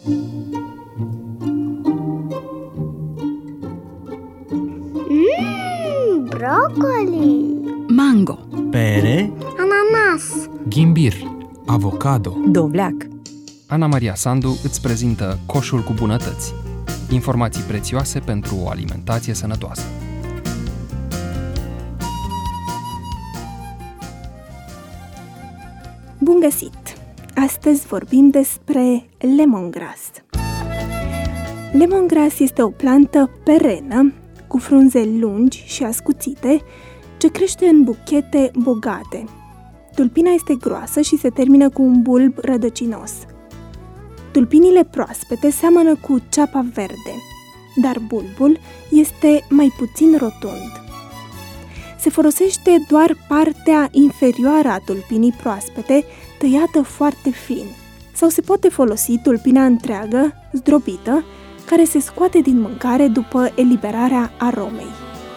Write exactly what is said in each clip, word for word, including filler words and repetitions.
Mmm, broccoli, mango, pere, ananas, ghimbir, avocado. dovleac. Ana Maria Sandu îți prezintă Coșul cu bunătăți. Informații prețioase pentru o alimentație sănătoasă. Bun găsit! Astăzi vorbim despre lemongrass. Lemongrass este o plantă perenă cu frunze lungi și ascuțite ce crește în buchete bogate. Tulpina este groasă și se termină cu un bulb rădăcinos. Tulpinile proaspete seamănă cu ceapa verde, dar bulbul este mai puțin rotund. Se folosește doar partea inferioară a tulpinii proaspete, tăiată foarte fin, sau se poate folosi tulpina întreagă, zdrobită, care se scoate din mâncare după eliberarea aromei.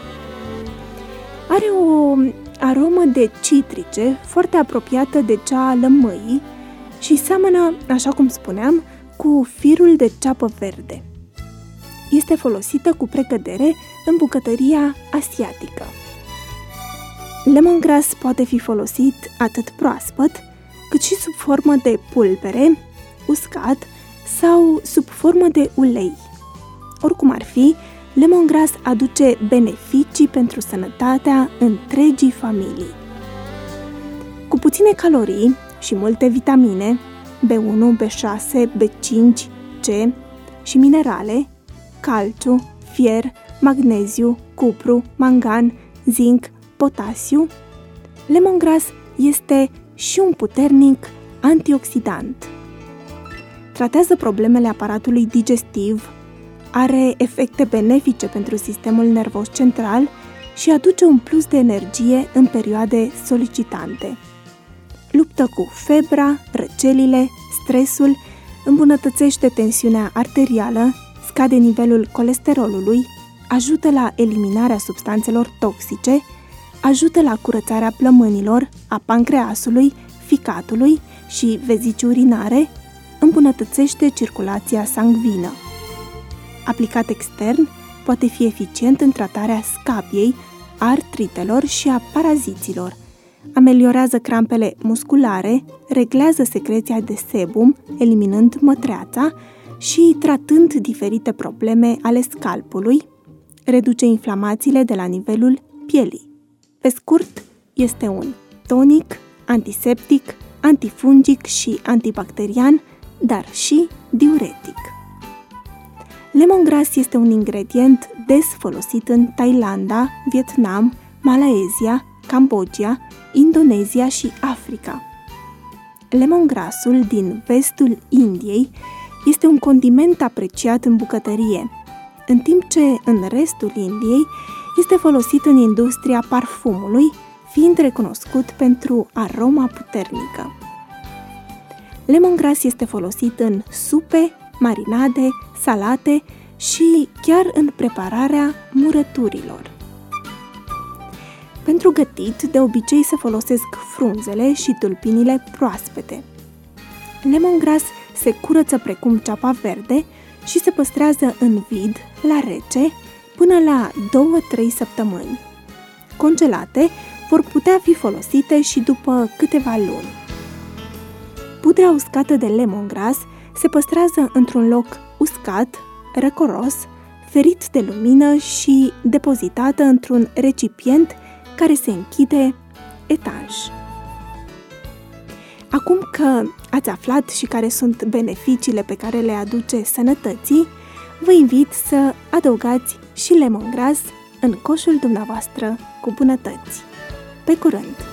Are o aromă de citrice foarte apropiată de cea a lămâii și seamănă, așa cum spuneam, cu firul de ceapă verde. Este folosită cu precădere în bucătăria asiatică. Lemongrass poate fi folosit atât proaspăt, cât și sub formă de pulbere, uscat sau sub formă de ulei. Oricum ar fi, lemongrass aduce beneficii pentru sănătatea întregii familii. Cu puține calorii și multe vitamine, B unu, B șase, B cinci, C și minerale, calciu, fier, magneziu, cupru, mangan, zinc, potasiu, lemongrass este și un puternic antioxidant. Tratează problemele aparatului digestiv, are efecte benefice pentru sistemul nervos central și aduce un plus de energie în perioade solicitante. Luptă cu febra, răcelile, stresul, îmbunătățește tensiunea arterială, scade nivelul colesterolului, ajută la eliminarea substanțelor toxice, ajută la curățarea plămânilor, a pancreasului, ficatului și vezicii urinare, îmbunătățește circulația sanguină. Aplicat extern, poate fi eficient în tratarea scabiei, a artritelor și a paraziților. Ameliorează crampele musculare, reglează secreția de sebum, eliminând mătreața și tratând diferite probleme ale scalpului, reduce inflamațiile de la nivelul pielii. Pe scurt, este un tonic, antiseptic, antifungic și antibacterian, dar și diuretic. Lemongrass este un ingredient des folosit în Thailanda, Vietnam, Malaezia, Cambodgia, Indonezia și Africa. Lemongrassul din vestul Indiei este un condiment apreciat în bucătărie, în timp ce în restul Indiei este folosit în industria parfumului, fiind recunoscut pentru aroma puternică. Lemongrass este folosit în supe, marinade, salate și chiar în prepararea murăturilor. Pentru gătit, de obicei se folosesc frunzele și tulpinile proaspete. Lemongrass se curăță precum ceapa verde și se păstrează în vid, la rece, până la două-trei săptămâni. Congelate, vor putea fi folosite și după câteva luni. Pudra uscată de lemongrass se păstrează într-un loc uscat, răcoros, ferit de lumină și depozitată într-un recipient care se închide etanș. Acum că ați aflat și care sunt beneficiile pe care le aduce sănătății, vă invit să adăugați și lemongrass în coșul dumneavoastră cu bunătăți. Pe curând!